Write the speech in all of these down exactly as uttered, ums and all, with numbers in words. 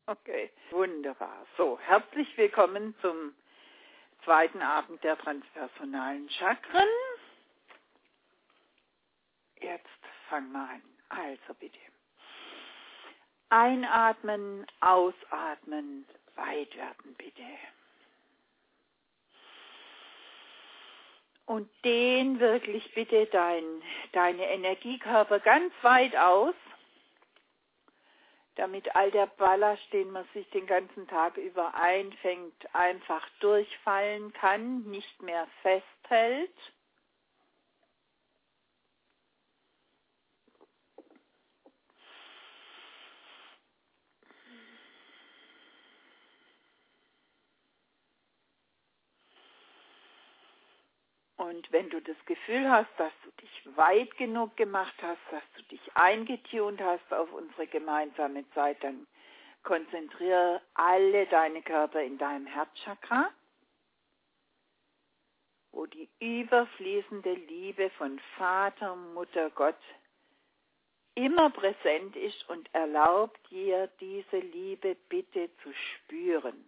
Okay, wunderbar. So, herzlich willkommen zum zweiten Abend der transpersonalen Chakren. Jetzt fangen wir an. Also bitte. Einatmen, ausatmen, weit werden bitte. Und dehn wirklich bitte dein, deine Energiekörper ganz weit aus, damit all der Ballast, den man sich den ganzen Tag über einfängt, einfach durchfallen kann, nicht mehr festhält. Und wenn du das Gefühl hast, dass du dich weit genug gemacht hast, dass du dich eingetunt hast auf unsere gemeinsame Zeit, dann konzentriere alle deine Körper in deinem Herzchakra, wo die überfließende Liebe von Vater, Mutter, Gott immer präsent ist und erlaubt dir, diese Liebe bitte zu spüren.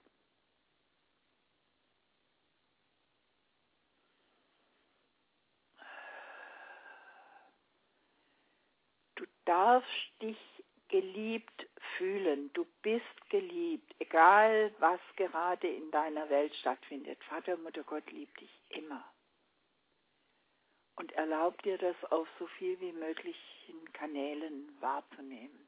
Du darfst dich geliebt fühlen. Du bist geliebt, egal was gerade in deiner Welt stattfindet. Vater, Mutter, Gott liebt dich immer. Und erlaubt dir das auf so viel wie möglichen Kanälen wahrzunehmen.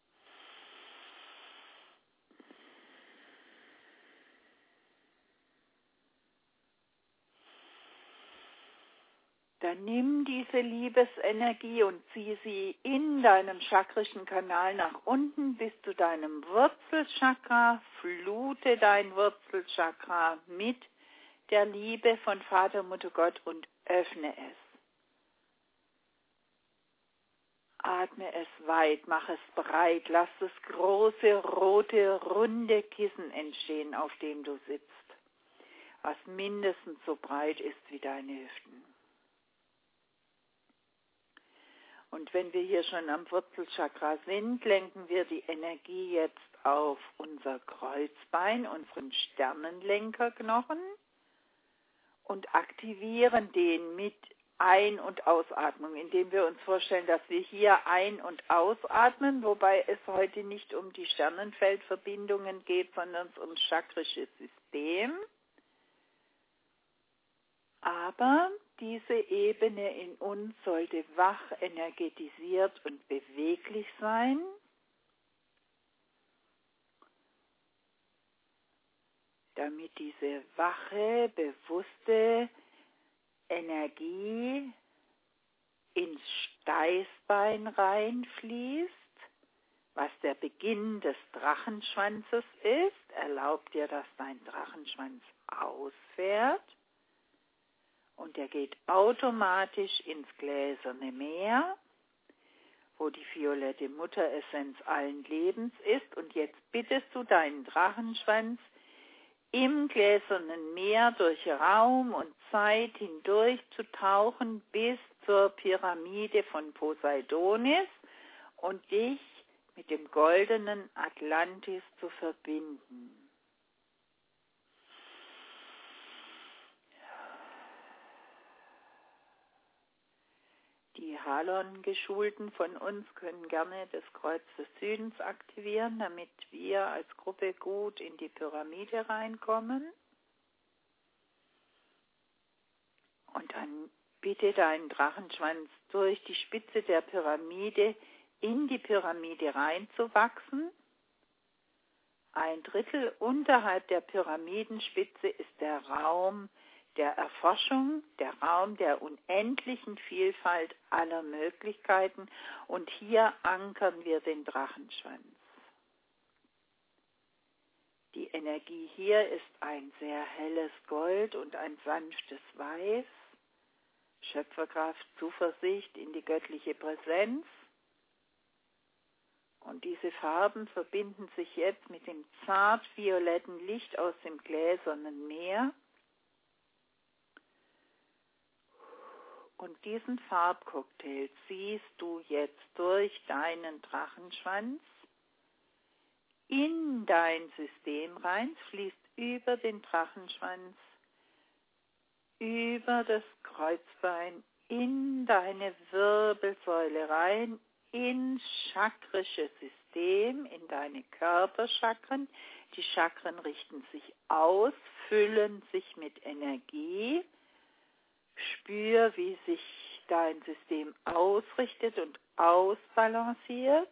Dann nimm diese Liebesenergie und zieh sie in deinem chakrischen Kanal nach unten bis zu deinem Wurzelchakra. Flute dein Wurzelchakra mit der Liebe von Vater, Mutter, Gott und öffne es. Atme es weit, mach es breit, lass das große, rote, runde Kissen entstehen, auf dem du sitzt, was mindestens so breit ist wie deine Hüften. Und wenn wir hier schon am Wurzelchakra sind, lenken wir die Energie jetzt auf unser Kreuzbein, unseren Sternenlenkerknochen und aktivieren den mit Ein- und Ausatmung, indem wir uns vorstellen, dass wir hier ein- und ausatmen, wobei es heute nicht um die Sternenfeldverbindungen geht, sondern ums chakrische System. Aber diese Ebene in uns sollte wach, energetisiert und beweglich sein. Damit diese wache, bewusste Energie ins Steißbein reinfließt, was der Beginn des Drachenschwanzes ist. Erlaubt dir, dass dein Drachenschwanz ausfährt. Und er geht automatisch ins gläserne Meer, wo die violette Mutteressenz allen Lebens ist. Und jetzt bittest du deinen Drachenschwanz, im gläsernen Meer durch Raum und Zeit hindurch zu tauchen bis zur Pyramide von Poseidonis und dich mit dem goldenen Atlantis zu verbinden. Die Halon-Geschulten von uns können gerne das Kreuz des Südens aktivieren, damit wir als Gruppe gut in die Pyramide reinkommen. Und dann bitte deinen Drachenschwanz durch die Spitze der Pyramide in die Pyramide reinzuwachsen. Ein Drittel unterhalb der Pyramidenspitze ist der Raum der Erforschung, der Raum der unendlichen Vielfalt aller Möglichkeiten, und hier ankern wir den Drachenschwanz. Die Energie hier ist ein sehr helles Gold und ein sanftes Weiß, Schöpferkraft, Zuversicht in die göttliche Präsenz. Und diese Farben verbinden sich jetzt mit dem zart-violetten Licht aus dem gläsernen Meer. Und diesen Farbcocktail ziehst du jetzt durch deinen Drachenschwanz in dein System rein, fließt über den Drachenschwanz, über das Kreuzbein, in deine Wirbelsäule rein, ins chakrische System, in deine Körperchakren. Die Chakren richten sich aus, füllen sich mit Energie. Spür, wie sich dein System ausrichtet und ausbalanciert.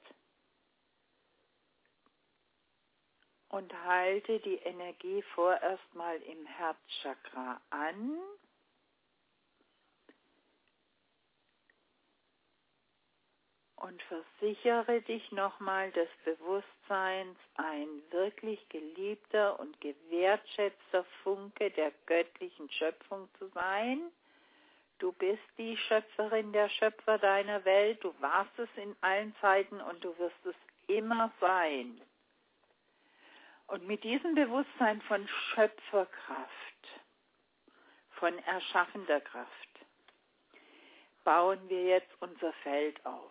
Und halte die Energie vorerst mal im Herzchakra an. Und versichere dich nochmal des Bewusstseins, ein wirklich geliebter und gewertschätzter Funke der göttlichen Schöpfung zu sein. Du bist die Schöpferin, der Schöpfer deiner Welt. Du warst es in allen Zeiten und du wirst es immer sein. Und mit diesem Bewusstsein von Schöpferkraft, von erschaffender Kraft, bauen wir jetzt unser Feld auf.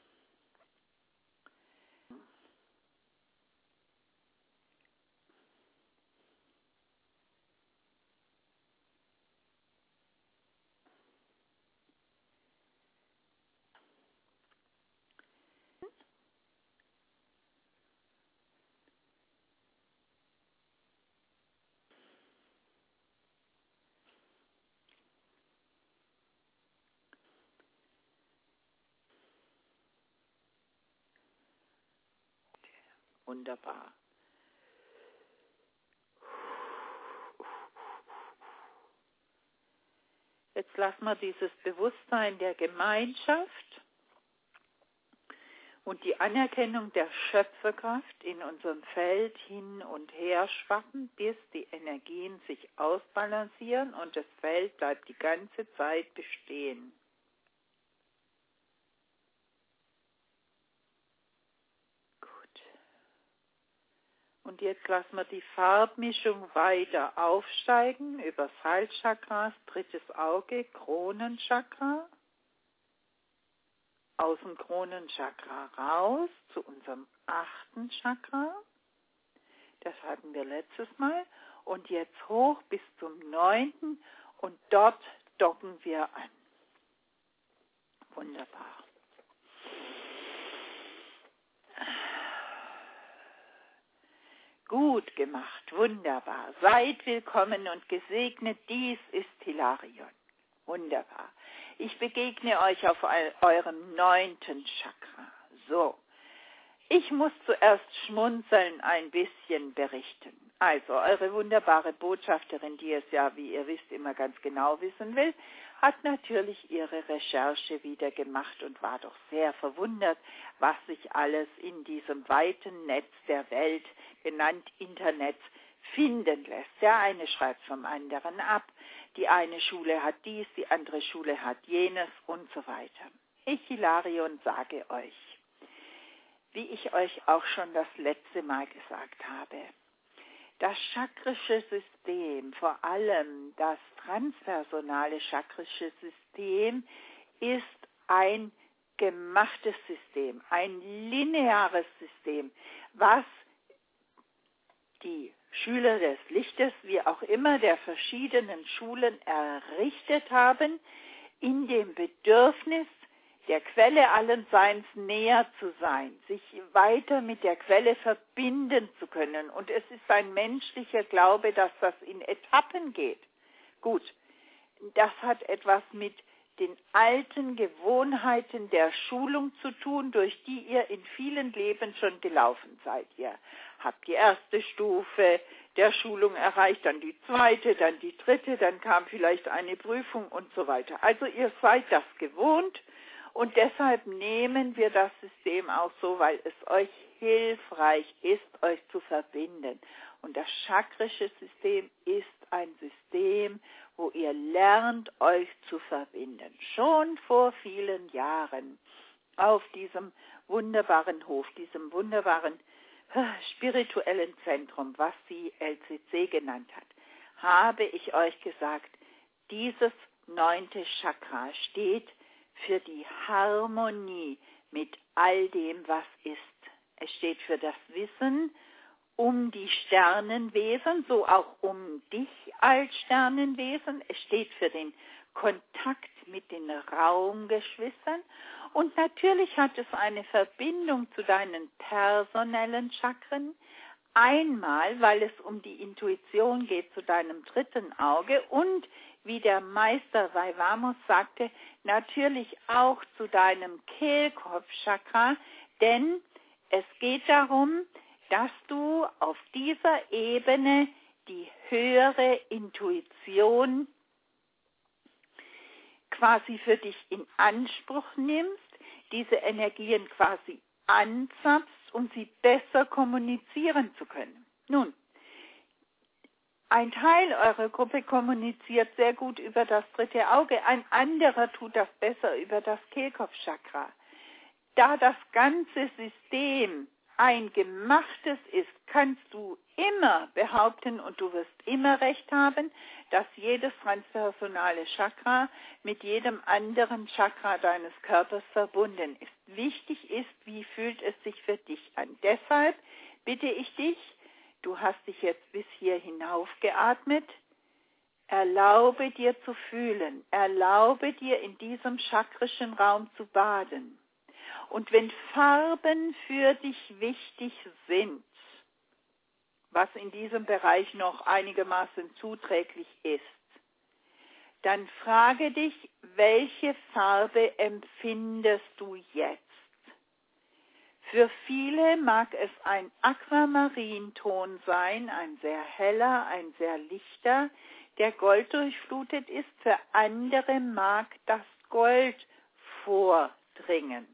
Wunderbar. Jetzt lassen wir dieses Bewusstsein der Gemeinschaft und die Anerkennung der Schöpferkraft in unserem Feld hin und her schwappen, bis die Energien sich ausbalancieren und das Feld bleibt die ganze Zeit bestehen. Und jetzt lassen wir die Farbmischung weiter aufsteigen über das Halschakra, drittes Auge, Kronenchakra. Aus dem Kronenchakra raus zu unserem achten Chakra. Das hatten wir letztes Mal. Und jetzt hoch bis zum neunten und dort docken wir an. Wunderbar. Gut gemacht, wunderbar. Seid willkommen und gesegnet, dies ist Hilarion. Wunderbar. Ich begegne euch auf eurem neunten Chakra. So, ich muss zuerst schmunzeln, ein bisschen berichten. Also, eure wunderbare Botschafterin, die es ja, wie ihr wisst, immer ganz genau wissen will, hat natürlich ihre Recherche wieder gemacht und war doch sehr verwundert, was sich alles in diesem weiten Netz der Welt, genannt Internet, finden lässt. Der eine schreibt vom anderen ab, die eine Schule hat dies, die andere Schule hat jenes und so weiter. Ich, Hilarion, sage euch, wie ich euch auch schon das letzte Mal gesagt habe, das chakrische System, vor allem das transpersonale chakrische System, ist ein gemachtes System, ein lineares System, was die Schüler des Lichtes, wie auch immer, der verschiedenen Schulen errichtet haben, in dem Bedürfnis, der Quelle allen Seins näher zu sein, sich weiter mit der Quelle verbinden zu können. Und es ist ein menschlicher Glaube, dass das in Etappen geht. Gut, das hat etwas mit den alten Gewohnheiten der Schulung zu tun, durch die ihr in vielen Leben schon gelaufen seid. Ihr habt die erste Stufe der Schulung erreicht, dann die zweite, dann die dritte, dann kam vielleicht eine Prüfung und so weiter. Also ihr seid das gewohnt. Und deshalb nehmen wir das System auch so, weil es euch hilfreich ist, euch zu verbinden. Und das chakrische System ist ein System, wo ihr lernt, euch zu verbinden. Schon vor vielen Jahren auf diesem wunderbaren Hof, diesem wunderbaren spirituellen Zentrum, was sie L C C genannt hat, habe ich euch gesagt, dieses neunte Chakra steht für die Harmonie mit all dem, was ist. Es steht für das Wissen um die Sternenwesen, so auch um dich als Sternenwesen. Es steht für den Kontakt mit den Raumgeschwistern. Und natürlich hat es eine Verbindung zu deinen personellen Chakren. Einmal, weil es um die Intuition geht zu deinem dritten Auge und, wie der Meister Vaivamos sagte, natürlich auch zu deinem Kehlkopfchakra, denn es geht darum, dass du auf dieser Ebene die höhere Intuition quasi für dich in Anspruch nimmst, diese Energien quasi anzapfst, um sie besser kommunizieren zu können. Nun, ein Teil eurer Gruppe kommuniziert sehr gut über das dritte Auge, ein anderer tut das besser über das Kehlkopfchakra. Da das ganze System ein gemachtes ist, kannst du immer behaupten, und du wirst immer recht haben, dass jedes transpersonale Chakra mit jedem anderen Chakra deines Körpers verbunden ist. Wichtig ist, wie fühlt es sich für dich an. Deshalb bitte ich dich, du hast dich jetzt bis hier hinauf geatmet, erlaube dir zu fühlen, erlaube dir in diesem chakrischen Raum zu baden. Und wenn Farben für dich wichtig sind, was in diesem Bereich noch einigermaßen zuträglich ist, dann frage dich, welche Farbe empfindest du jetzt? Für viele mag es ein Aquamarinton sein, ein sehr heller, ein sehr lichter, der golddurchflutet ist. Für andere mag das Gold vordringen.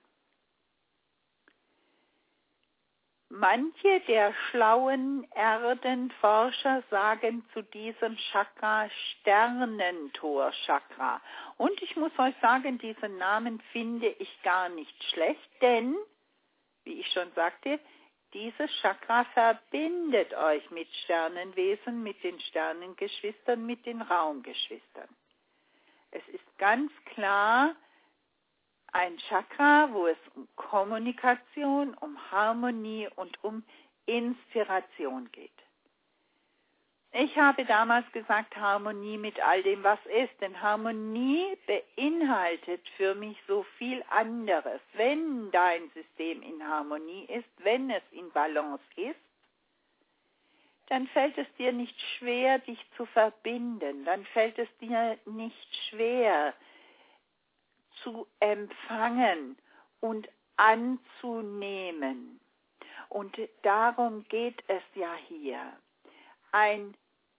Manche der schlauen Erdenforscher sagen zu diesem Chakra Sternentor-Chakra. Und ich muss euch sagen, diesen Namen finde ich gar nicht schlecht, denn, wie ich schon sagte, dieses Chakra verbindet euch mit Sternenwesen, mit den Sternengeschwistern, mit den Raumgeschwistern. Es ist ganz klar ein Chakra, wo es um Kommunikation, um Harmonie und um Inspiration geht. Ich habe damals gesagt, Harmonie mit all dem, was ist, denn Harmonie beinhaltet für mich so viel anderes. Wenn dein System in Harmonie ist, wenn es in Balance ist, dann fällt es dir nicht schwer, dich zu verbinden, dann fällt es dir nicht schwer, zu empfangen und anzunehmen. Und darum geht es ja hier. Ein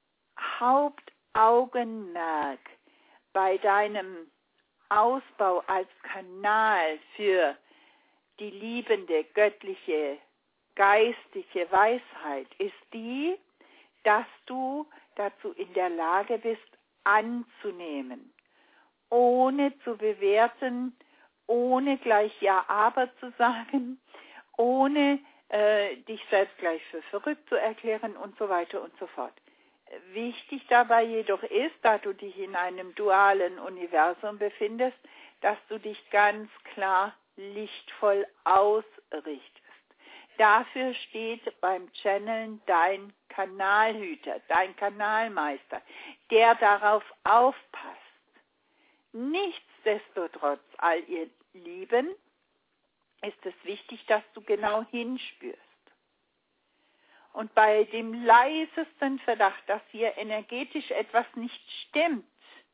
Hauptaugenmerk bei deinem Ausbau als Kanal für die liebende, göttliche, geistige Weisheit ist die, dass du dazu in der Lage bist, anzunehmen, ohne zu bewerten, ohne gleich Ja, aber zu sagen, ohne äh, dich selbst gleich für verrückt zu erklären und so weiter und so fort. Wichtig dabei jedoch ist, da du dich in einem dualen Universum befindest, dass du dich ganz klar lichtvoll ausrichtest. Dafür steht beim Channeln dein Kanalhüter, dein Kanalmeister, der darauf aufpasst. Nichtsdestotrotz, all ihr Lieben, ist es wichtig, dass du genau hinspürst. Und bei dem leisesten Verdacht, dass hier energetisch etwas nicht stimmt,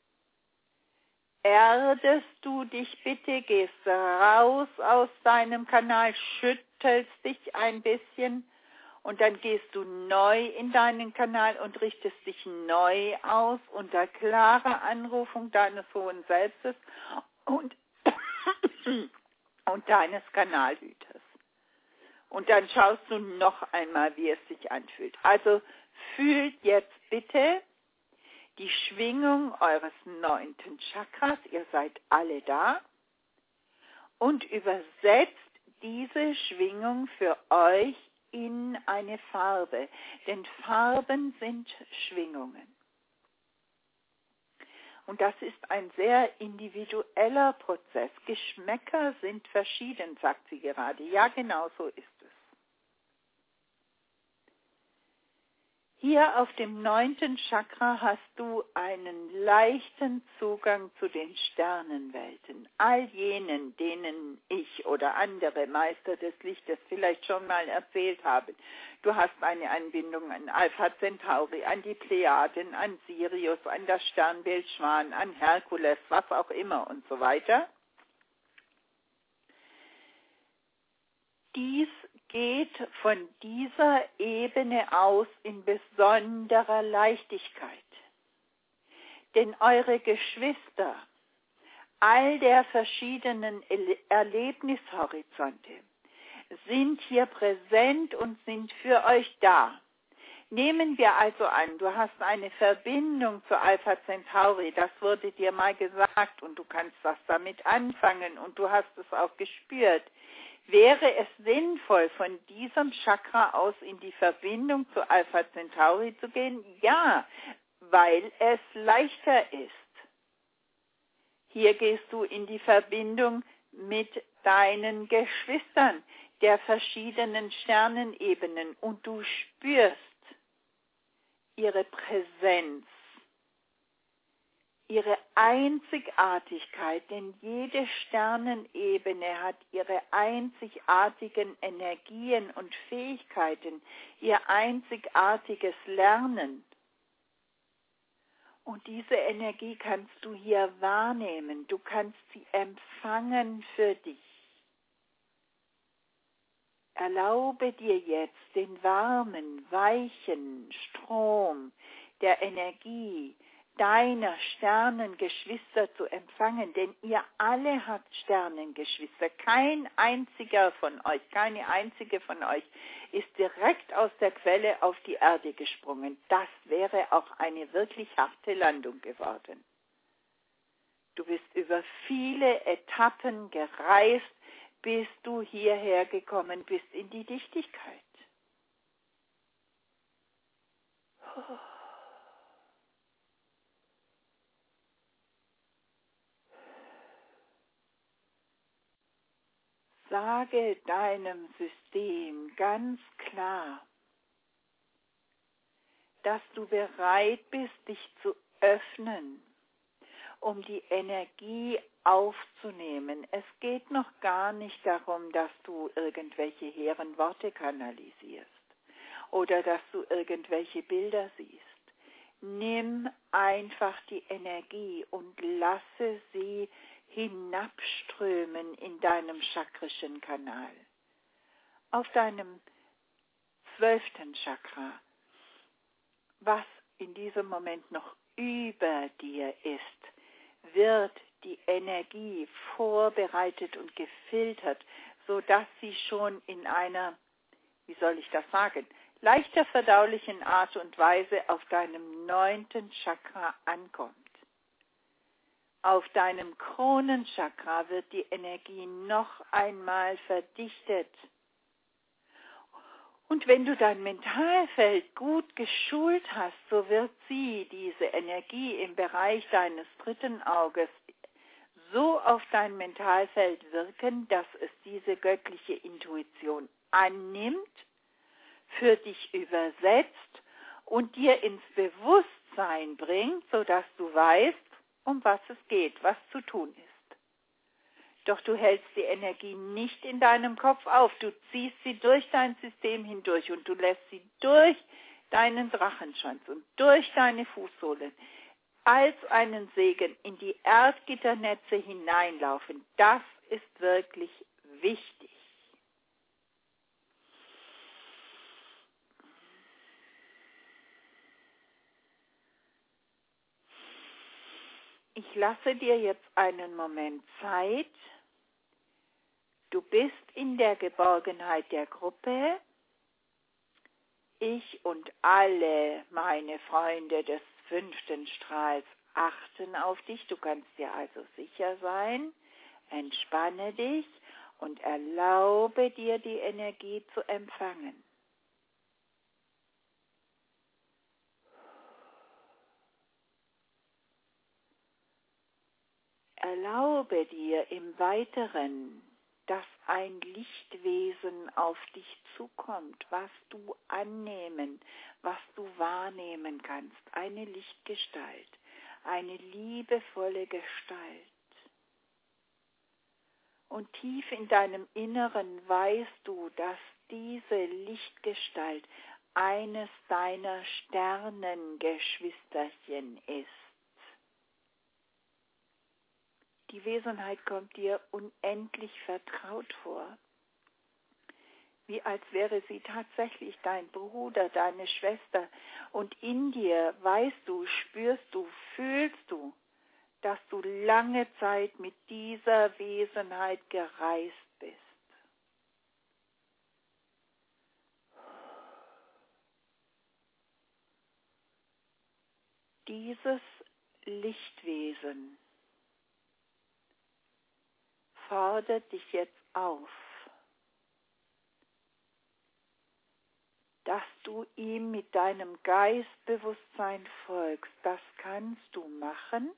erdest du dich bitte, gehst raus aus deinem Kanal, schüttelst dich ein bisschen und dann gehst du neu in deinen Kanal und richtest dich neu aus unter klarer Anrufung deines hohen Selbstes und, und deines Kanalhüters. Und dann schaust du noch einmal, wie es sich anfühlt. Also fühlt jetzt bitte die Schwingung eures neunten Chakras, ihr seid alle da, und übersetzt diese Schwingung für euch in eine Farbe, denn Farben sind Schwingungen. Und das ist ein sehr individueller Prozess. Geschmäcker sind verschieden, sagt sie gerade. Ja, genau so ist es. Hier auf dem neunten Chakra hast du einen leichten Zugang zu den Sternenwelten. All jenen, denen ich oder andere Meister des Lichtes vielleicht schon mal erzählt haben. Du hast eine Anbindung an Alpha Centauri, an die Plejaden, an Sirius, an das Sternbild Schwan, an Herkules, was auch immer und so weiter. Dies geht von dieser Ebene aus in besonderer Leichtigkeit. Denn eure Geschwister, all der verschiedenen Erlebnishorizonte, sind hier präsent und sind für euch da. Nehmen wir also an, du hast eine Verbindung zu Alpha Centauri, das wurde dir mal gesagt und du kannst was damit anfangen und du hast es auch gespürt. Wäre es sinnvoll, von diesem Chakra aus in die Verbindung zu Alpha Centauri zu gehen? Ja, weil es leichter ist. Hier gehst du in die Verbindung mit deinen Geschwistern der verschiedenen Sternenebenen und du spürst ihre Präsenz, ihre Einzigartigkeit, denn jede Sternenebene hat ihre einzigartigen Energien und Fähigkeiten, ihr einzigartiges Lernen. Und diese Energie kannst du hier wahrnehmen, du kannst sie empfangen für dich. Erlaube dir jetzt den warmen, weichen Strom der Energie deiner Sternengeschwister zu empfangen, denn ihr alle habt Sternengeschwister. Kein einziger von euch, keine einzige von euch ist direkt aus der Quelle auf die Erde gesprungen. Das wäre auch eine wirklich harte Landung geworden. Du bist über viele Etappen gereist, bis du hierher gekommen bist in die Dichtigkeit. Oh. Sage deinem System ganz klar, dass du bereit bist, dich zu öffnen, um die Energie aufzunehmen. Es geht noch gar nicht darum, dass du irgendwelche hehren Worte kanalisierst oder dass du irgendwelche Bilder siehst. Nimm einfach die Energie und lasse sie hinabströmen in deinem chakrischen Kanal. Auf deinem zwölften Chakra, was in diesem Moment noch über dir ist, wird die Energie vorbereitet und gefiltert, sodass sie schon in einer, wie soll ich das sagen, leichter verdaulichen Art und Weise auf deinem neunten Chakra ankommt. Auf deinem Kronenchakra wird die Energie noch einmal verdichtet. Und wenn du dein Mentalfeld gut geschult hast, so wird sie, diese Energie im Bereich deines dritten Auges, so auf dein Mentalfeld wirken, dass es diese göttliche Intuition annimmt, für dich übersetzt und dir ins Bewusstsein bringt, sodass du weißt, um was es geht, was zu tun ist. Doch du hältst die Energie nicht in deinem Kopf auf, du ziehst sie durch dein System hindurch und du lässt sie durch deinen Drachenschwanz und durch deine Fußsohlen als einen Segen in die Erdgitternetze hineinlaufen. Das ist wirklich wichtig. Ich lasse dir jetzt einen Moment Zeit. Du bist in der Geborgenheit der Gruppe. Ich und alle meine Freunde des fünften Strahls achten auf dich. Du kannst dir also sicher sein. Entspanne dich und erlaube dir, die Energie zu empfangen. Erlaube dir im Weiteren dass ein Lichtwesen auf dich zukommt, was du annehmen, was du wahrnehmen kannst. Eine Lichtgestalt, eine liebevolle Gestalt. Und tief in deinem Inneren weißt du, dass diese Lichtgestalt eines deiner Sternengeschwisterchen ist. Die Wesenheit kommt dir unendlich vertraut vor, wie als wäre sie tatsächlich dein Bruder, deine Schwester. Und in dir weißt du, spürst du, fühlst du, dass du lange Zeit mit dieser Wesenheit gereist bist. Dieses Lichtwesen fordert dich jetzt auf, dass du ihm mit deinem Geistbewusstsein folgst. Das kannst du machen.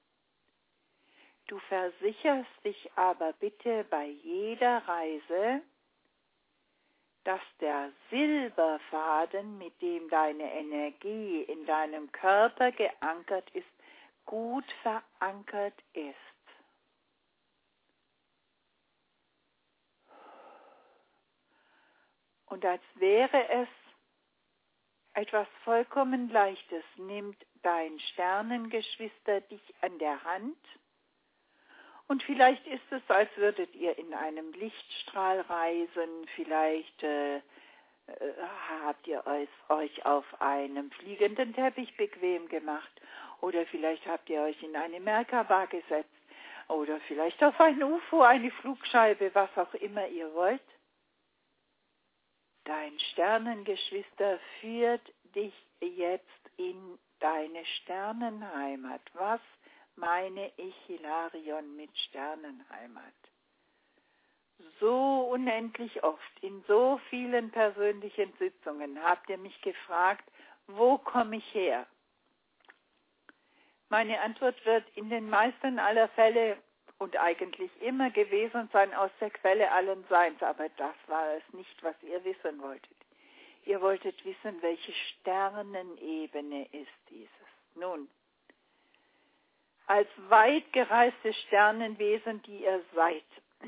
Du versicherst dich aber bitte bei jeder Reise, dass der Silberfaden, mit dem deine Energie in deinem Körper geankert ist, gut verankert ist. Und als wäre es etwas vollkommen Leichtes, nimmt dein Sternengeschwister dich an der Hand. Und vielleicht ist es, als würdet ihr in einem Lichtstrahl reisen, vielleicht äh, äh, habt ihr euch, euch auf einem fliegenden Teppich bequem gemacht oder vielleicht habt ihr euch in eine Merkaba gesetzt oder vielleicht auf ein U F O, eine Flugscheibe, was auch immer ihr wollt. Dein Sternengeschwister führt dich jetzt in deine Sternenheimat. Was meine ich, Hilarion, mit Sternenheimat? So unendlich oft, in so vielen persönlichen Sitzungen habt ihr mich gefragt, wo komme ich her? Meine Antwort wird in den meisten aller Fälle und eigentlich immer gewesen sein aus der Quelle allen Seins, aber das war es nicht, was ihr wissen wolltet. Ihr wolltet wissen, welche Sternenebene ist dieses. Nun, als weit gereiste Sternenwesen, die ihr seid,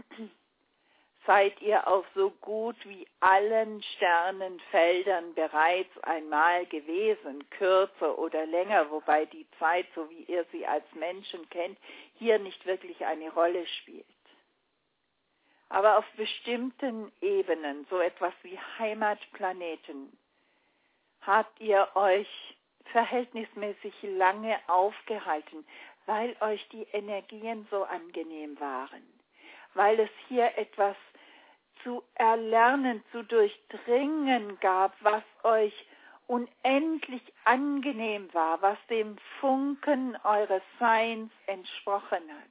seid ihr auf so gut wie allen Sternenfeldern bereits einmal gewesen, kürzer oder länger, wobei die Zeit, so wie ihr sie als Menschen kennt, hier nicht wirklich eine Rolle spielt. Aber auf bestimmten Ebenen, so etwas wie Heimatplaneten, habt ihr euch verhältnismäßig lange aufgehalten, weil euch die Energien so angenehm waren, weil es hier etwas zu erlernen, zu durchdringen gab, was euch unendlich angenehm war, was dem Funken eures Seins entsprochen hat.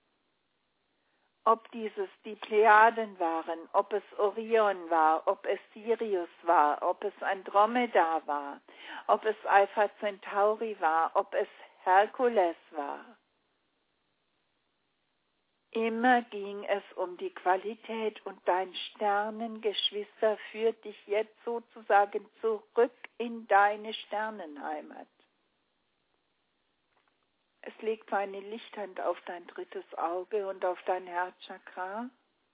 Ob dieses die Plejaden waren, ob es Orion war, ob es Sirius war, ob es Andromeda war, ob es Alpha Centauri war, ob es Herkules war. Immer ging es um die Qualität und dein Sternengeschwister führt dich jetzt sozusagen zurück in deine Sternenheimat. Es legt seine Lichthand auf dein drittes Auge und auf dein Herzchakra.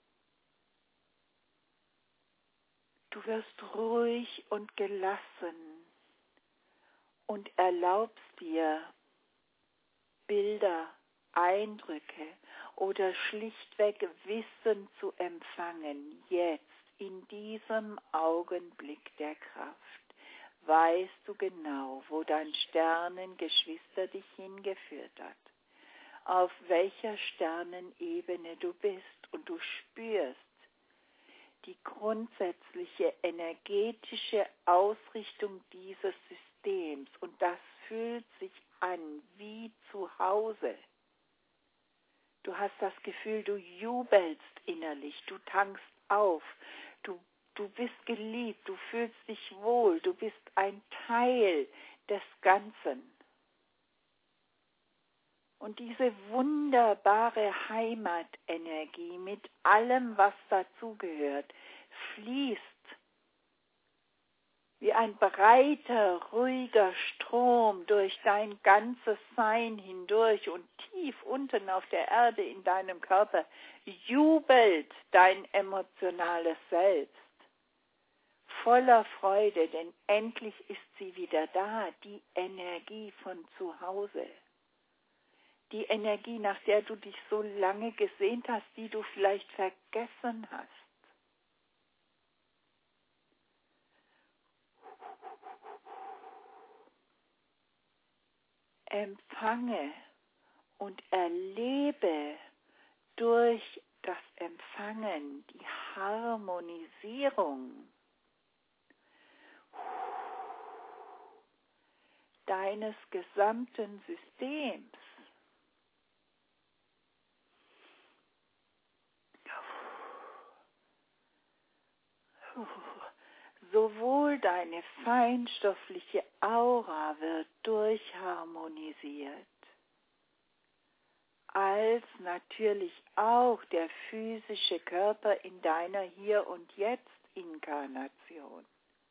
Du wirst ruhig und gelassen und erlaubst dir Bilder, Eindrücke oder schlichtweg Wissen zu empfangen, jetzt, in diesem Augenblick der Kraft. Weißt du genau, wo dein Sternengeschwister dich hingeführt hat, auf welcher Sternenebene du bist und du spürst die grundsätzliche energetische Ausrichtung dieses Systems und das fühlt sich an wie zu Hause. Du hast das Gefühl, du jubelst innerlich, du tankst auf, du, du bist geliebt, du fühlst dich wohl, du bist ein Teil des Ganzen. Und diese wunderbare Heimatenergie mit allem, was dazugehört, fließt wie ein breiter, ruhiger Strom durch dein ganzes Sein hindurch und tief unten auf der Erde in deinem Körper jubelt dein emotionales Selbst. Voller Freude, denn endlich ist sie wieder da, die Energie von zu Hause. Die Energie, nach der du dich so lange gesehnt hast, die du vielleicht vergessen hast. Empfange und erlebe durch das Empfangen die Harmonisierung deines gesamten Systems. Sowohl deine feinstoffliche Aura wird durchharmonisiert, als natürlich auch der physische Körper in deiner Hier- und Jetzt-Inkarnation.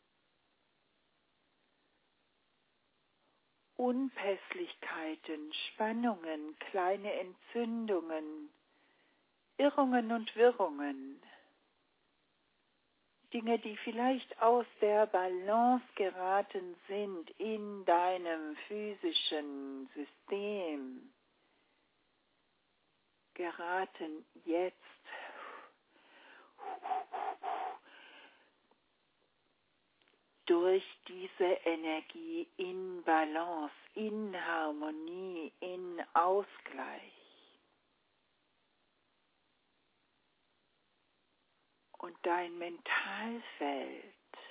Unpässlichkeiten, Spannungen, kleine Entzündungen, Irrungen und Wirrungen, Dinge, die vielleicht aus der Balance geraten sind in deinem physischen System, geraten jetzt durch diese Energie in Balance, in Harmonie, in Ausgleich. Und dein Mentalfeld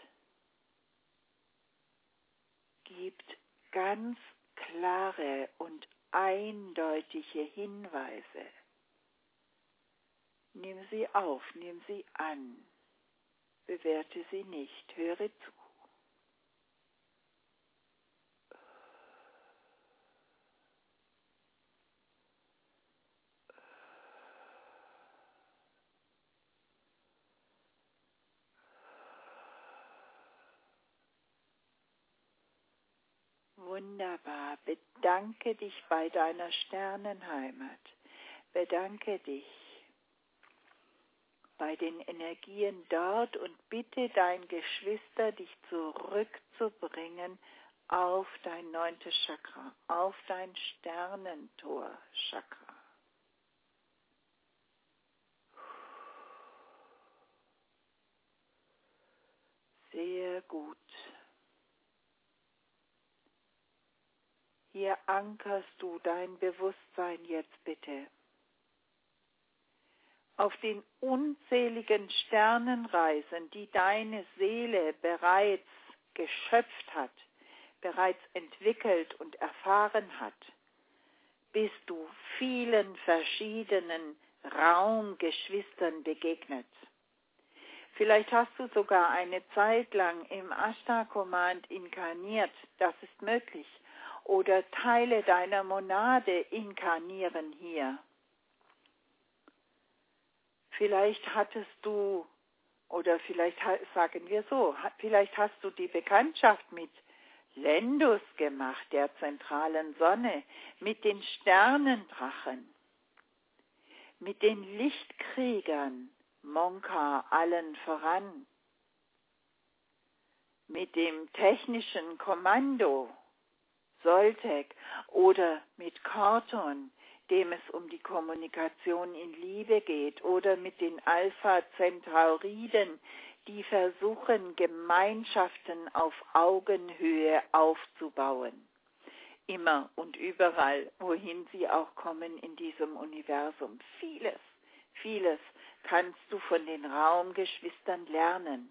gibt ganz klare und eindeutige Hinweise. Nimm sie auf, nimm sie an, bewerte sie nicht, höre zu. Wunderbar, bedanke dich bei deiner Sternenheimat, bedanke dich bei den Energien dort und bitte dein Geschwister, dich zurückzubringen auf dein neuntes Chakra, auf dein Sternentor-Chakra. Sehr gut. Hier ankerst du dein Bewusstsein jetzt bitte auf den unzähligen Sternenreisen, die deine Seele bereits geschöpft hat, bereits entwickelt und erfahren hat, bist du vielen verschiedenen Raumgeschwistern begegnet. Vielleicht hast du sogar eine Zeit lang im Ashtar-Command inkarniert, das ist möglich. Oder Teile deiner Monade inkarnieren hier. Vielleicht hattest du, oder vielleicht sagen wir so, vielleicht hast du die Bekanntschaft mit Lendus gemacht, der zentralen Sonne, mit den Sternendrachen, mit den Lichtkriegern, Monka allen voran, mit dem technischen Kommando, Soltek, oder mit Korton, dem es um die Kommunikation in Liebe geht, oder mit den Alpha-Zentauriden, die versuchen, Gemeinschaften auf Augenhöhe aufzubauen. Immer und überall, wohin sie auch kommen in diesem Universum. Vieles, vieles kannst du von den Raumgeschwistern lernen.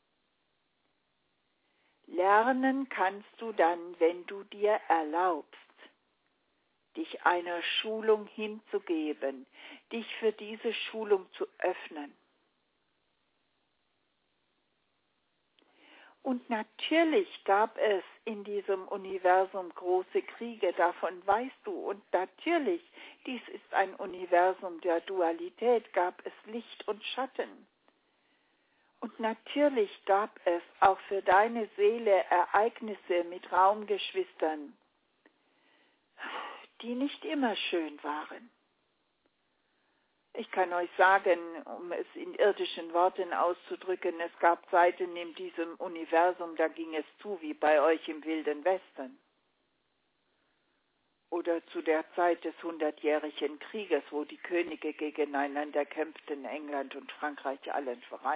Lernen kannst du dann, wenn du dir erlaubst, dich einer Schulung hinzugeben, dich für diese Schulung zu öffnen. Und natürlich gab es in diesem Universum große Kriege, davon weißt du. Und natürlich, dies ist ein Universum der Dualität, gab es Licht und Schatten. Und natürlich gab es auch für deine Seele Ereignisse mit Raumgeschwistern, die nicht immer schön waren. Ich kann euch sagen, um es in irdischen Worten auszudrücken, es gab Zeiten in diesem Universum, da ging es zu wie bei euch im Wilden Westen. Oder zu der Zeit des Hundertjährigen Krieges, wo die Könige gegeneinander kämpften, England und Frankreich allen voran.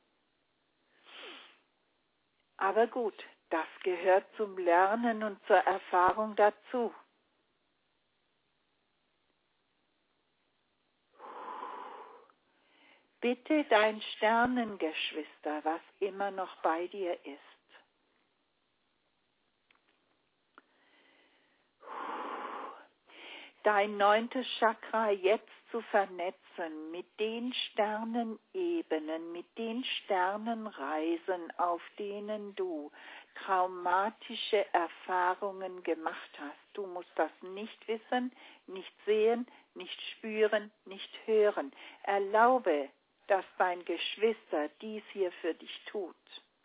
Aber gut, das gehört zum Lernen und zur Erfahrung dazu. Bitte dein Sternengeschwister, was immer noch bei dir ist. Dein neuntes Chakra jetzt zu vernetzen mit den Sternenebenen, mit den Sternenreisen, auf denen du traumatische Erfahrungen gemacht hast. Du musst das nicht wissen, nicht sehen, nicht spüren, nicht hören. Erlaube, dass dein Geschwister dies hier für dich tut.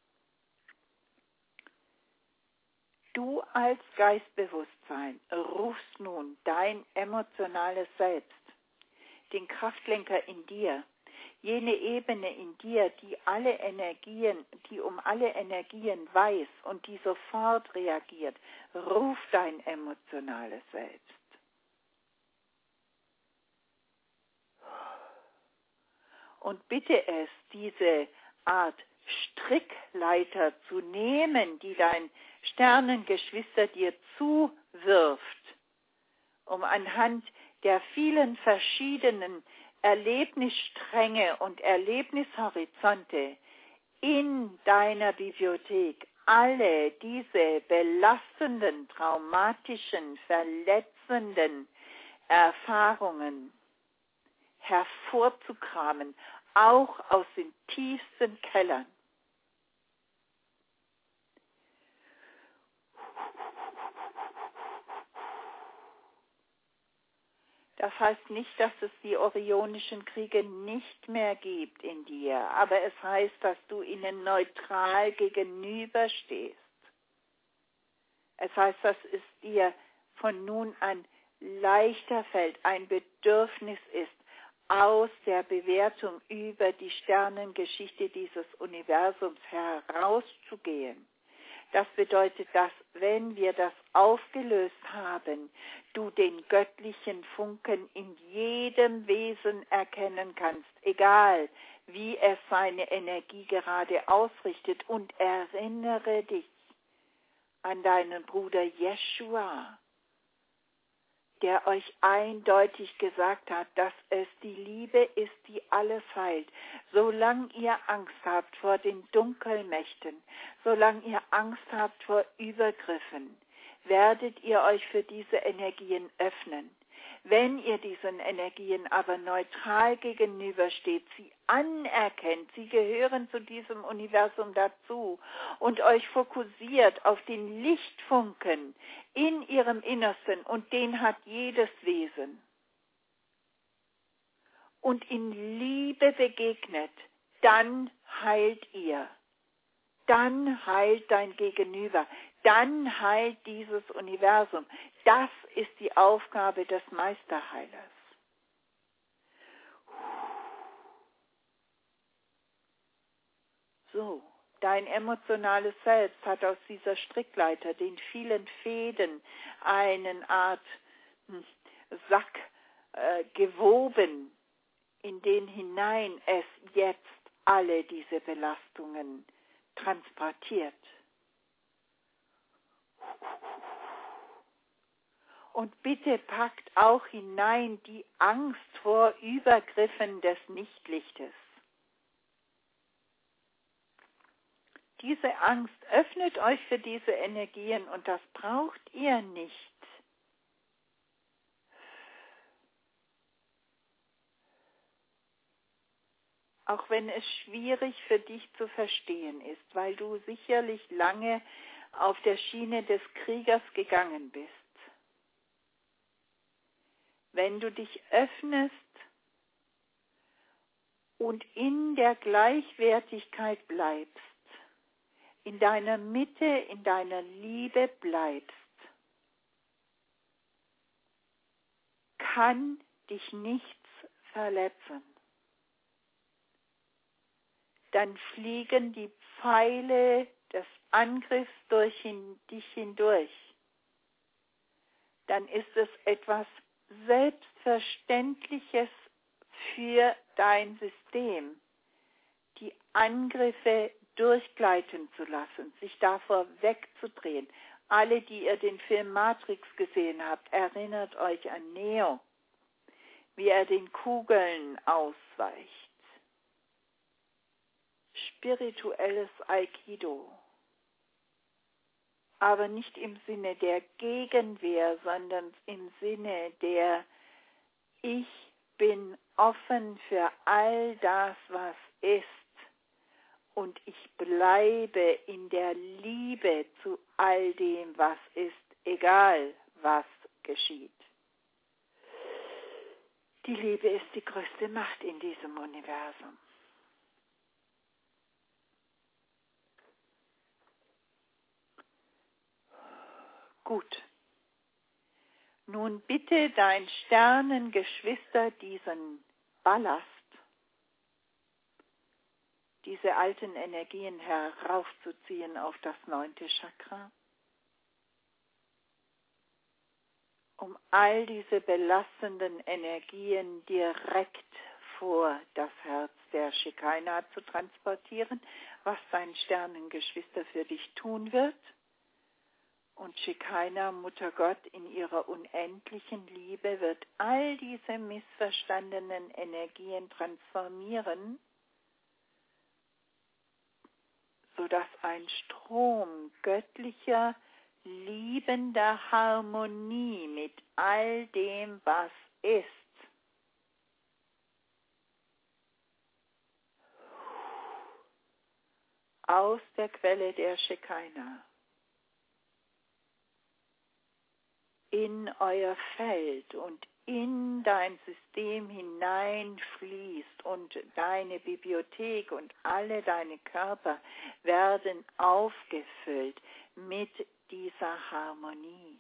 Du als Geistbewusstsein rufst nun dein emotionales Selbst, den Kraftlenker in dir, jene Ebene in dir, die alle Energien, die um alle Energien weiß und die sofort reagiert. Ruf dein emotionales Selbst. Und bitte es, diese Art Strickleiter zu nehmen, die dein Sternengeschwister dir zuwirft, um anhand der vielen verschiedenen Erlebnisstränge und Erlebnishorizonte in deiner Bibliothek alle diese belastenden, traumatischen, verletzenden Erfahrungen hervorzukramen, auch aus den tiefsten Kellern. Das heißt nicht, dass es die orionischen Kriege nicht mehr gibt in dir, aber es heißt, dass du ihnen neutral gegenüberstehst. Es heißt, dass es dir von nun an leichter fällt, ein Bedürfnis ist, aus der Bewertung über die Sternengeschichte dieses Universums herauszugehen. Das bedeutet, dass wenn wir das aufgelöst haben, du den göttlichen Funken in jedem Wesen erkennen kannst, egal wie es seine Energie gerade ausrichtet. Und erinnere dich an deinen Bruder Jeschua, der euch eindeutig gesagt hat, dass es die Liebe ist, die alles heilt. Solange ihr Angst habt vor den Dunkelmächten, solange ihr Angst habt vor Übergriffen, werdet ihr euch für diese Energien öffnen. Wenn ihr diesen Energien aber neutral gegenübersteht, sie anerkennt, sie gehören zu diesem Universum dazu und euch fokussiert auf den Lichtfunken in ihrem Innersten, und den hat jedes Wesen, und in Liebe begegnet, dann heilt ihr. Dann heilt dein Gegenüber. Dann heilt dieses Universum. Das ist die Aufgabe des Meisterheilers. So, dein emotionales Selbst hat aus dieser Strickleiter, den vielen Fäden, eine Art Sack äh, gewoben, in den hinein es jetzt alle diese Belastungen transportiert. Und bitte packt auch hinein die Angst vor Übergriffen des Nichtlichtes. Diese Angst öffnet euch für diese Energien, und das braucht ihr nicht. auch wenn es schwierig für dich zu verstehen ist, weil du sicherlich lange auf der Schiene des Kriegers gegangen bist. Wenn du dich öffnest und in der Gleichwertigkeit bleibst, in deiner Mitte, in deiner Liebe bleibst, kann dich nichts verletzen. Dann fliegen die Pfeile des Angriffs durch hin, dich hindurch. Dann ist es etwas Selbstverständliches für dein System, die Angriffe durchgleiten zu lassen, sich davor wegzudrehen. Alle, die ihr den Film Matrix gesehen habt, erinnert euch an Neo, wie er den Kugeln ausweicht. Spirituelles Aikido, aber nicht im Sinne der Gegenwehr, sondern im Sinne der ich bin offen für all das, was ist, und ich bleibe in der Liebe zu all dem, was ist, egal was geschieht. Die Liebe ist die größte Macht in diesem Universum. Gut. Nun bitte dein Sternengeschwister, diesen Ballast, diese alten Energien heraufzuziehen auf das neunte Chakra, um all diese belastenden Energien direkt vor das Herz der Shekinah zu transportieren, was dein Sternengeschwister für dich tun wird. Und Shekinah, Mutter Gott, in ihrer unendlichen Liebe wird all diese missverstandenen Energien transformieren, sodass ein Strom göttlicher, liebender Harmonie mit all dem, was ist, aus der Quelle der Shekinah in euer Feld und in dein System hineinfließt und deine Bibliothek und alle deine Körper werden aufgefüllt mit dieser Harmonie.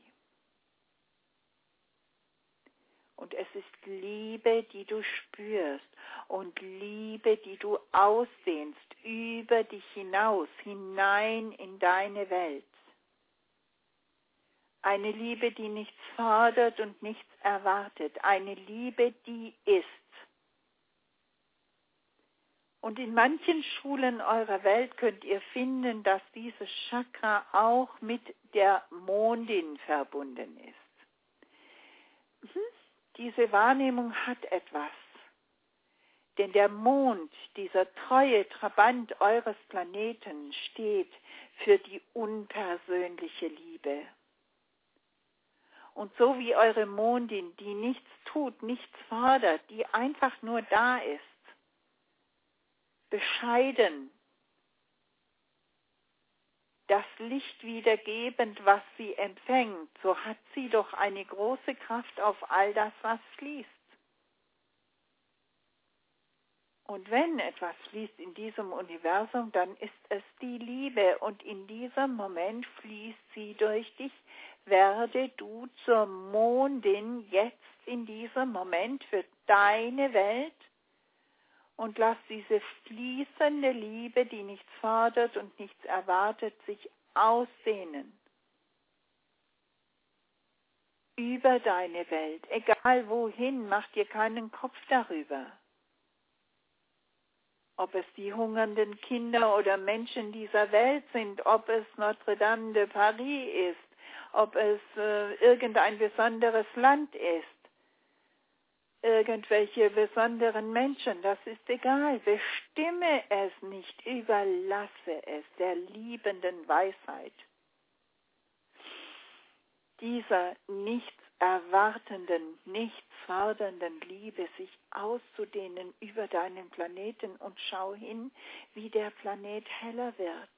Und es ist Liebe, die du spürst und Liebe, die du ausdehnst über dich hinaus, hinein in deine Welt. Eine Liebe, die nichts fordert und nichts erwartet. Eine Liebe, die ist. Und in manchen Schulen eurer Welt könnt ihr finden, dass dieses Chakra auch mit der Mondin verbunden ist. Mhm. Diese Wahrnehmung hat etwas. Denn der Mond, dieser treue Trabant eures Planeten, steht für die unpersönliche Liebe. Und so wie eure Mondin, die nichts tut, nichts fordert, die einfach nur da ist, bescheiden, das Licht wiedergebend, was sie empfängt, so hat sie doch eine große Kraft auf all das, was fließt. Und wenn etwas fließt in diesem Universum, dann ist es die Liebe. Und in diesem Moment fließt sie durch dich. Werde du zur Mondin jetzt in diesem Moment für deine Welt und lass diese fließende Liebe, die nichts fordert und nichts erwartet, sich ausdehnen über deine Welt. Egal wohin, mach dir keinen Kopf darüber. Ob es die hungernden Kinder oder Menschen dieser Welt sind, ob es Notre Dame de Paris ist, ob es äh, irgendein besonderes Land ist, irgendwelche besonderen Menschen, das ist egal. Bestimme es nicht, überlasse es der liebenden Weisheit. Dieser nichts erwartenden, nichts fordernden Liebe sich auszudehnen über deinen Planeten und schau hin, wie der Planet heller wird.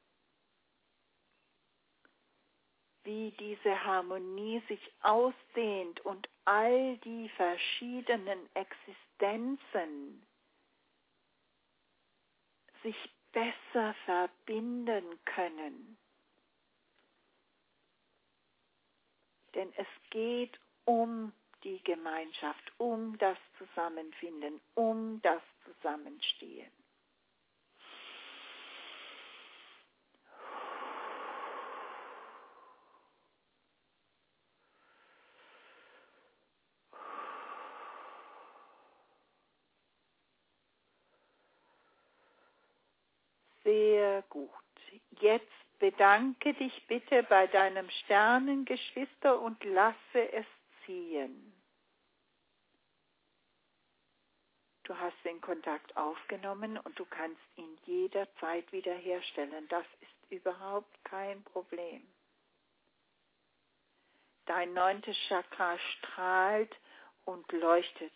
Wie diese Harmonie sich ausdehnt und all die verschiedenen Existenzen sich besser verbinden können. Denn es geht um die Gemeinschaft, um das Zusammenfinden, um das Zusammenstehen. Sehr gut. Jetzt bedanke dich bitte bei deinem Sternengeschwister und lasse es ziehen. Du hast den Kontakt aufgenommen und du kannst ihn jederzeit wiederherstellen. Das ist überhaupt kein Problem. Dein neuntes Chakra strahlt und leuchtet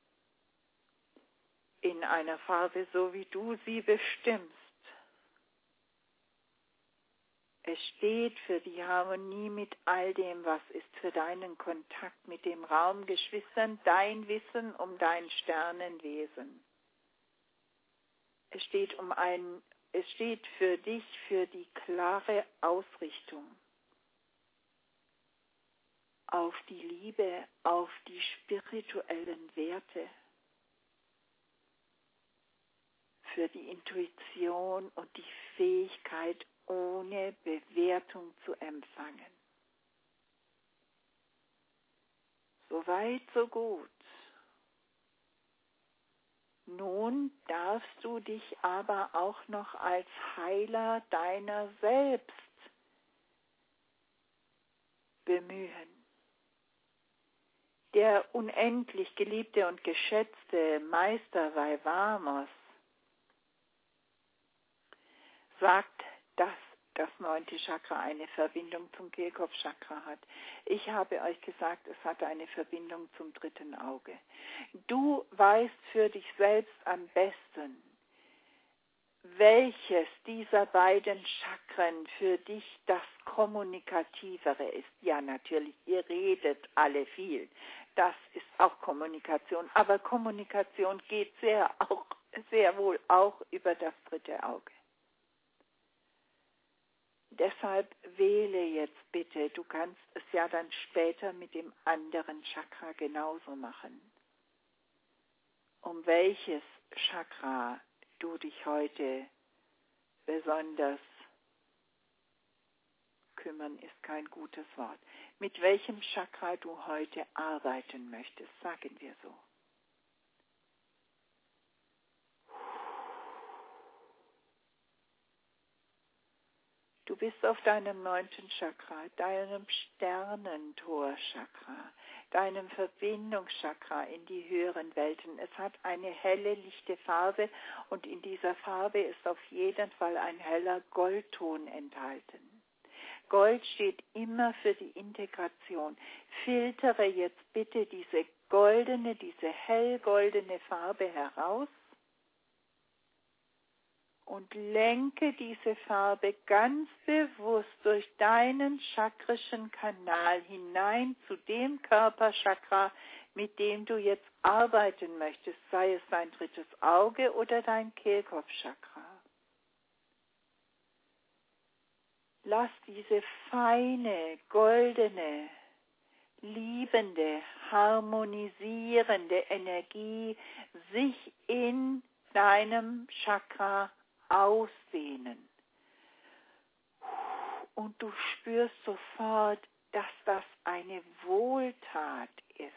in einer Farbe, so wie du sie bestimmst. Es steht für die Harmonie mit all dem, was ist, für deinen Kontakt mit dem Raumgeschwistern, dein Wissen um dein Sternenwesen. Es steht um ein, es steht für dich, für die klare Ausrichtung auf die Liebe, auf die spirituellen Werte, für die Intuition und die Fähigkeit, ohne Bewertung zu empfangen. So weit, so gut. Nun darfst du dich aber auch noch als Heiler deiner selbst bemühen. Der unendlich geliebte und geschätzte Meister Vaivamos sagt, dass das neunte Chakra eine Verbindung zum Kehlkopfchakra hat. Ich habe euch gesagt, es hat eine Verbindung zum dritten Auge. Du weißt für dich selbst am besten, welches dieser beiden Chakren für dich das Kommunikativere ist. Ja, natürlich, ihr redet alle viel. Das ist auch Kommunikation. Aber Kommunikation geht sehr, auch, sehr wohl auch über das dritte Auge. Deshalb wähle jetzt bitte, du kannst es ja dann später mit dem anderen Chakra genauso machen. Um welches Chakra du dich heute besonders kümmern, ist kein gutes Wort. Mit welchem Chakra du heute arbeiten möchtest, sagen wir so. Du bist auf deinem neunten Chakra, deinem Sternentor-Chakra, deinem Verbindungschakra in die höheren Welten. Es hat eine helle, lichte Farbe und in dieser Farbe ist auf jeden Fall ein heller Goldton enthalten. Gold steht immer für die Integration. Filtere jetzt bitte diese goldene, diese hellgoldene Farbe heraus und lenke diese Farbe ganz bewusst durch deinen chakrischen Kanal hinein zu dem Körperchakra, mit dem du jetzt arbeiten möchtest, sei es dein drittes Auge oder dein Kehlkopfchakra. Lass diese feine, goldene, liebende, harmonisierende Energie sich in deinem Chakra ausdehnen. Und du spürst sofort, dass das eine Wohltat ist.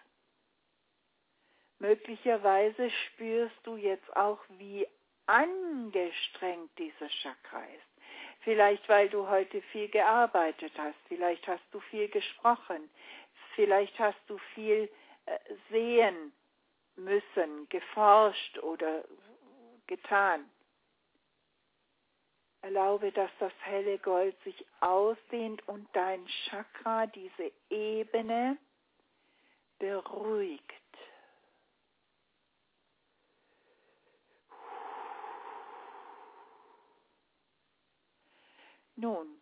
Möglicherweise spürst du jetzt auch, wie angestrengt dieses Chakra ist. Vielleicht, weil du heute viel gearbeitet hast, vielleicht hast du viel gesprochen, vielleicht hast du viel äh, sehen müssen, geforscht oder getan. Erlaube, dass das helle Gold sich ausdehnt und dein Chakra, diese Ebene, beruhigt. Nun,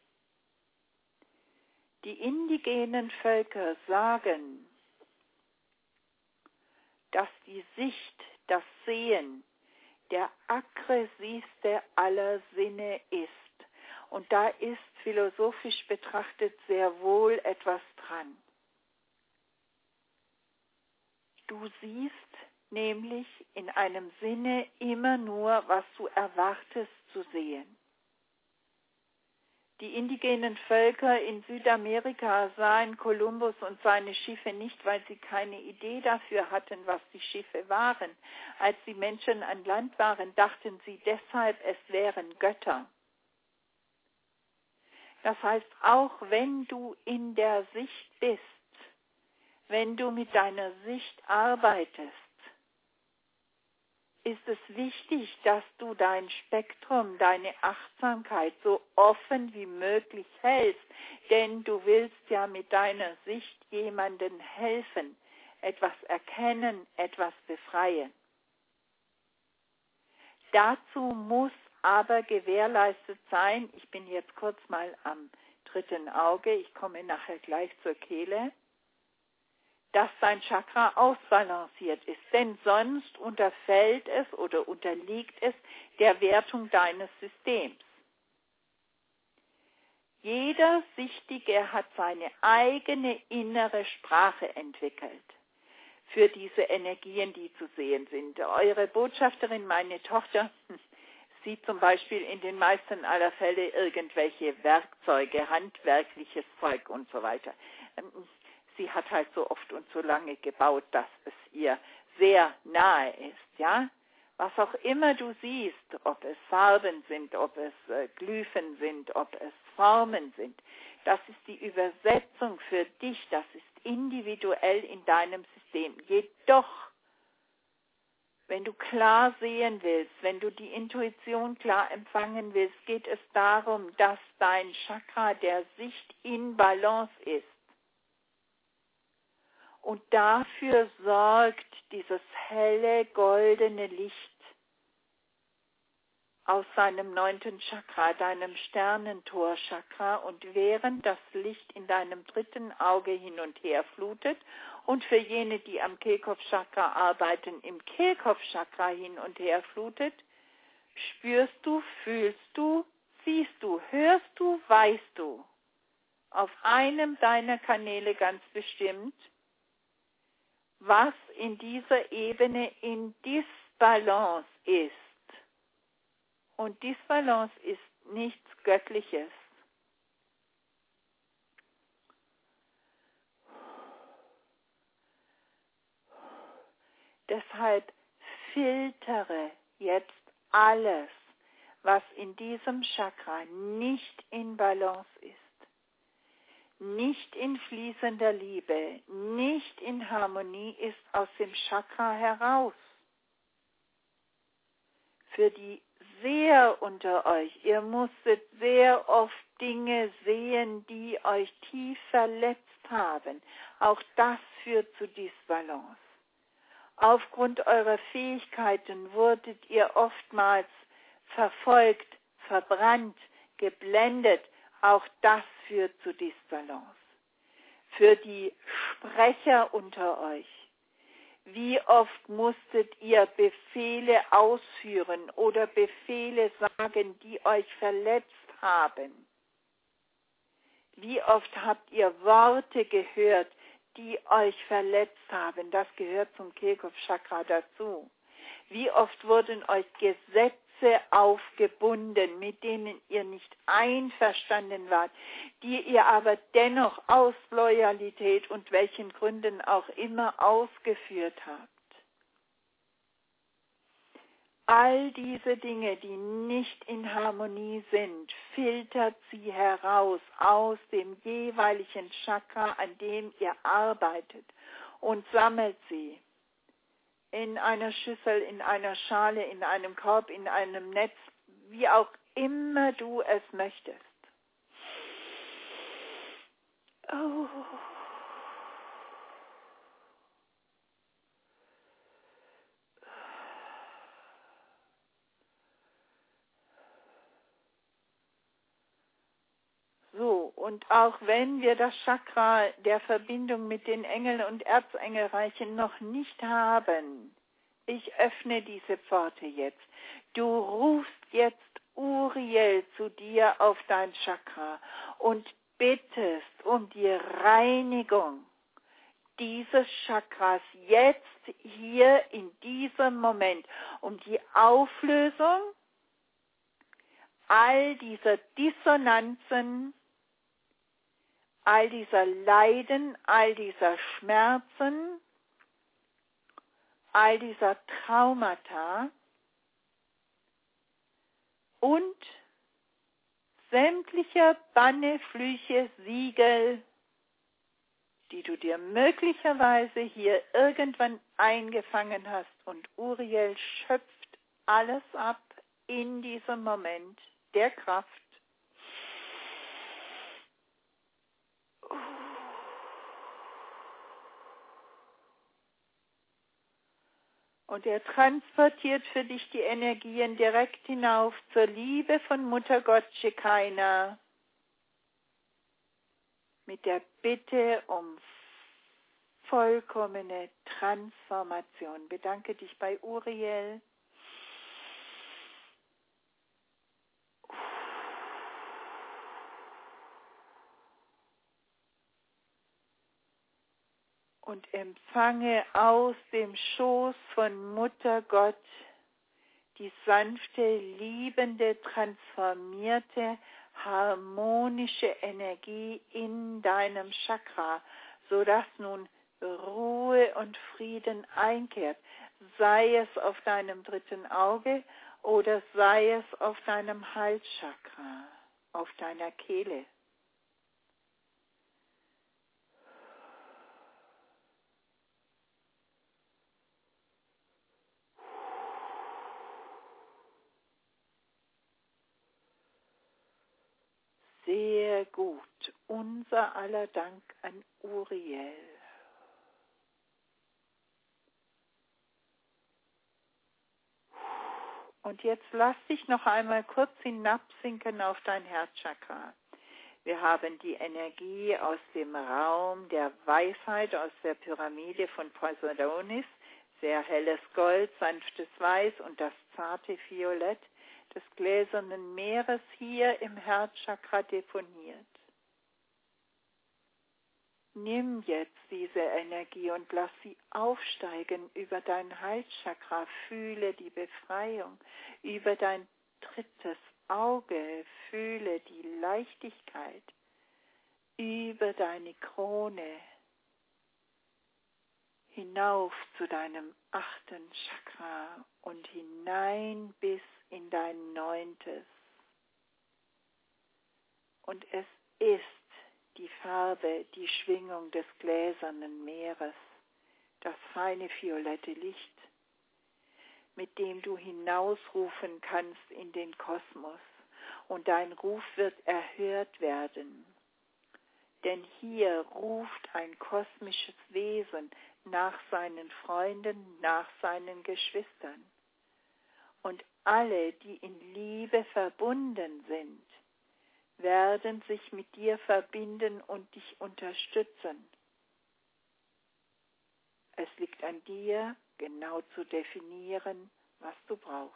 die indigenen Völker sagen, dass die Sicht, das Sehen, der aggressivste aller Sinne ist. Und da ist philosophisch betrachtet sehr wohl etwas dran. Du siehst nämlich in einem Sinne immer nur, was du erwartest zu sehen. Die indigenen Völker in Südamerika sahen Kolumbus und seine Schiffe nicht, weil sie keine Idee dafür hatten, was die Schiffe waren. Als die Menschen an Land waren, dachten sie deshalb, es wären Götter. Das heißt, auch wenn du in der Sicht bist, wenn du mit deiner Sicht arbeitest, ist es wichtig, dass du dein Spektrum, deine Achtsamkeit so offen wie möglich hältst, denn du willst ja mit deiner Sicht jemandem helfen, etwas erkennen, etwas befreien. Dazu muss aber gewährleistet sein, ich bin jetzt kurz mal am dritten Auge, ich komme nachher gleich zur Kehle, dass dein Chakra ausbalanciert ist, denn sonst unterfällt es oder unterliegt es der Wertung deines Systems. Jeder Sichtige hat seine eigene innere Sprache entwickelt für diese Energien, die zu sehen sind. Eure Botschafterin, meine Tochter, sieht zum Beispiel in den meisten aller Fälle irgendwelche Werkzeuge, handwerkliches Zeug und so weiter. Sie hat halt so oft und so lange gebaut, dass es ihr sehr nahe ist, ja. Was auch immer du siehst, ob es Farben sind, ob es äh, Glyphen sind, ob es Formen sind, das ist die Übersetzung für dich, das ist individuell in deinem System. Jedoch, wenn du klar sehen willst, wenn du die Intuition klar empfangen willst, geht es darum, dass dein Chakra der Sicht in Balance ist. Und dafür sorgt dieses helle, goldene Licht aus seinem neunten Chakra, deinem Sternentor-Chakra. Und während das Licht in deinem dritten Auge hin und her flutet und für jene, die am Kehlkopfchakra arbeiten, im Kehlkopfchakra hin und her flutet, spürst du, fühlst du, siehst du, hörst du, weißt du, auf einem deiner Kanäle ganz bestimmt, was in dieser Ebene in Disbalance ist. Und Disbalance ist nichts Göttliches. Deshalb filtere jetzt alles, was in diesem Chakra nicht in Balance ist. Nicht in fließender Liebe, nicht in Harmonie ist aus dem Chakra heraus. Für die Seher unter euch, ihr musstet sehr oft Dinge sehen, die euch tief verletzt haben. Auch das führt zu Disbalance. Aufgrund eurer Fähigkeiten wurdet ihr oftmals verfolgt, verbrannt, geblendet. Auch das führt zu Disbalance. Für die Sprecher unter euch, wie oft musstet ihr Befehle ausführen oder Befehle sagen, die euch verletzt haben? Wie oft habt ihr Worte gehört, die euch verletzt haben? Das gehört zum Kehlkopfchakra dazu. Wie oft wurden euch Gesetze aufgebunden, mit denen ihr nicht einverstanden wart, die ihr aber dennoch aus Loyalität und welchen Gründen auch immer ausgeführt habt. All diese Dinge, die nicht in Harmonie sind, filtert sie heraus aus dem jeweiligen Chakra, an dem ihr arbeitet, und sammelt sie in einer Schüssel, in einer Schale, in einem Korb, in einem Netz, wie auch immer du es möchtest. Oh. So, und auch wenn wir das Chakra der Verbindung mit den Engeln und Erzengelreichen noch nicht haben, ich öffne diese Pforte jetzt. Du rufst jetzt Uriel zu dir auf dein Chakra und bittest um die Reinigung dieses Chakras jetzt hier in diesem Moment, um die Auflösung all dieser Dissonanzen, all dieser Leiden, all dieser Schmerzen, all dieser Traumata und sämtlicher Banne, Flüche, Siegel, die du dir möglicherweise hier irgendwann eingefangen hast. Und Uriel schöpft alles ab in diesem Moment der Kraft. Und er transportiert für dich die Energien direkt hinauf zur Liebe von Muttergott Shekinah mit der Bitte um vollkommene Transformation. Bedanke dich bei Uriel. Und empfange aus dem Schoß von Muttergott die sanfte, liebende, transformierte, harmonische Energie in deinem Chakra, sodass nun Ruhe und Frieden einkehrt, sei es auf deinem dritten Auge oder sei es auf deinem Halschakra, auf deiner Kehle. Sehr gut. Unser aller Dank an Uriel. Und jetzt lass dich noch einmal kurz hinabsinken auf dein Herzchakra. Wir haben die Energie aus dem Raum der Weisheit, aus der Pyramide von Poseidonis, sehr helles Gold, sanftes Weiß und das zarte Violett des gläsernen Meeres hier im Herzchakra deponiert. Nimm jetzt diese Energie und lass sie aufsteigen über dein Halschakra. Fühle die Befreiung. Über dein drittes Auge fühle die Leichtigkeit. Über deine Krone hinauf zu deinem achten Chakra und hinein bis in dein neuntes. Und es ist die Farbe, die Schwingung des gläsernen Meeres, das feine violette Licht, mit dem du hinausrufen kannst in den Kosmos. Und dein Ruf wird erhört werden. Denn hier ruft ein kosmisches Wesen nach seinen Freunden, nach seinen Geschwistern. Und alle, die in Liebe verbunden sind, werden sich mit dir verbinden und dich unterstützen. Es liegt an dir, genau zu definieren, was du brauchst.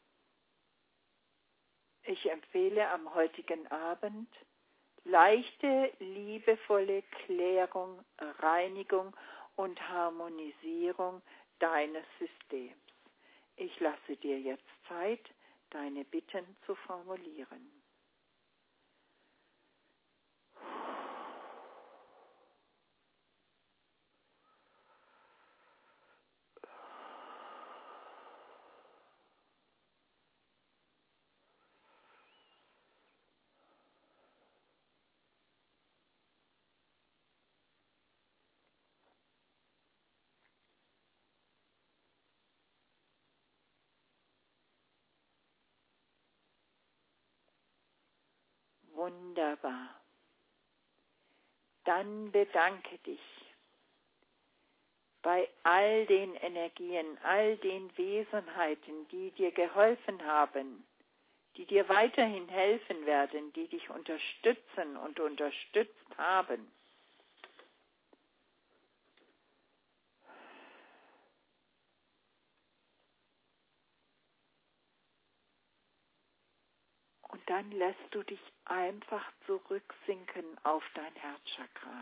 Ich empfehle am heutigen Abend leichte, liebevolle Klärung, Reinigung und Harmonisierung deines Systems. Ich lasse dir jetzt Zeit, deine Bitten zu formulieren. Wunderbar. Dann bedanke dich bei all den Energien, all den Wesenheiten, die dir geholfen haben, die dir weiterhin helfen werden, die dich unterstützen und unterstützt haben. Und dann lässt du dich einfach zurücksinken auf dein Herzchakra.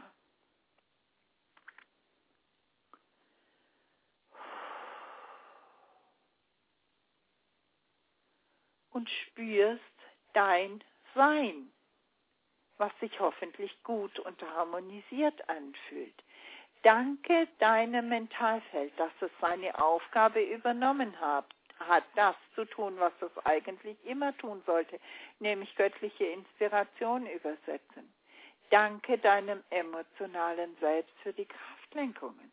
Und spürst dein Sein, was sich hoffentlich gut und harmonisiert anfühlt. Danke deinem Mentalfeld, dass es seine Aufgabe übernommen hat, hat, das zu tun, was es eigentlich immer tun sollte, nämlich göttliche Inspiration übersetzen. Danke deinem emotionalen Selbst für die Kraftlenkungen.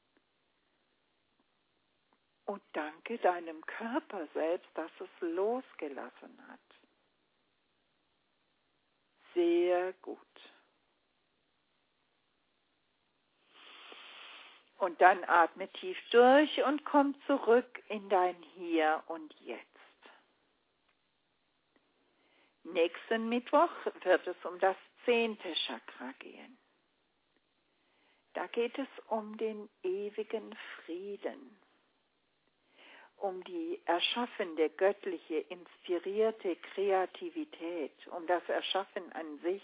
Und danke deinem Körper selbst, dass es losgelassen hat. Sehr gut. Und dann atme tief durch und komm zurück in dein Hier und Jetzt. Nächsten Mittwoch wird es um das zehnte Chakra gehen. Da geht es um den ewigen Frieden, um die erschaffende, göttliche, inspirierte Kreativität, um das Erschaffen an sich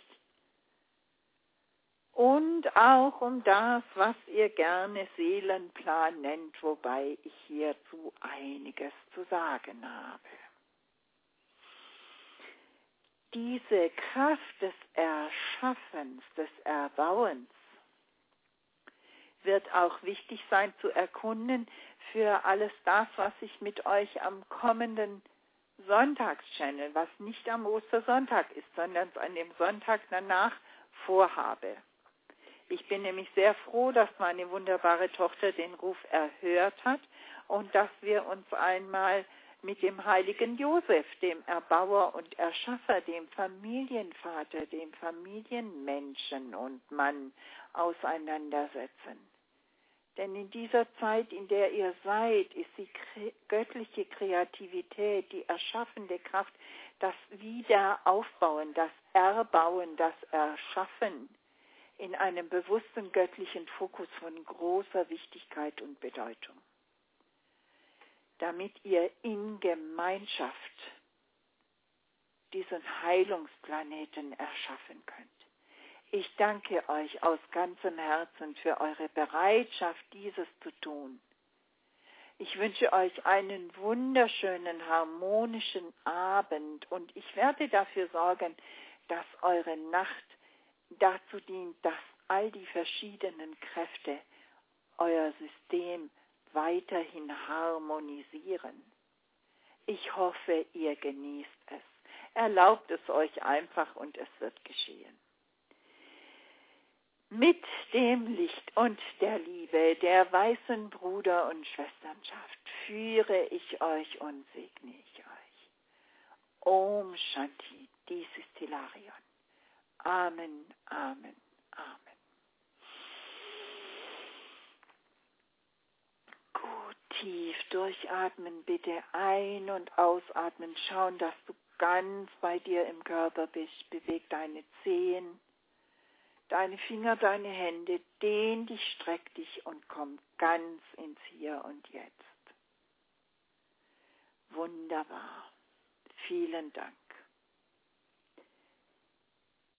und auch um das, was ihr gerne Seelenplan nennt, wobei ich hierzu einiges zu sagen habe. Diese Kraft des Erschaffens, des Erbauens, wird auch wichtig sein zu erkunden für alles das, was ich mit euch am kommenden Sonntagschannel, was nicht am Ostersonntag ist, sondern an dem Sonntag danach vorhabe. Ich bin nämlich sehr froh, dass meine wunderbare Tochter den Ruf erhört hat und dass wir uns einmal mit dem heiligen Josef, dem Erbauer und Erschaffer, dem Familienvater, dem Familienmenschen und Mann auseinandersetzen. Denn in dieser Zeit, in der ihr seid, ist die göttliche Kreativität, die erschaffende Kraft, das Wiederaufbauen, das Erbauen, das Erschaffen in einem bewussten göttlichen Fokus von großer Wichtigkeit und Bedeutung. Damit ihr in Gemeinschaft diesen Heilungsplaneten erschaffen könnt. Ich danke euch aus ganzem Herzen für eure Bereitschaft, dieses zu tun. Ich wünsche euch einen wunderschönen, harmonischen Abend und ich werde dafür sorgen, dass eure Nacht dazu dient, dass all die verschiedenen Kräfte euer System weiterhin harmonisieren. Ich hoffe, ihr genießt es. Erlaubt es euch einfach und es wird geschehen. Mit dem Licht und der Liebe der weißen Bruder- und Schwesternschaft führe ich euch und segne ich euch. Om Shanti, dies ist Hilarion. Amen, Amen, Amen. Gut, tief durchatmen, bitte ein- und ausatmen. Schauen, dass du ganz bei dir im Körper bist. Beweg deine Zehen, deine Finger, deine Hände. Dehn dich, streck dich und komm ganz ins Hier und Jetzt. Wunderbar. Vielen Dank.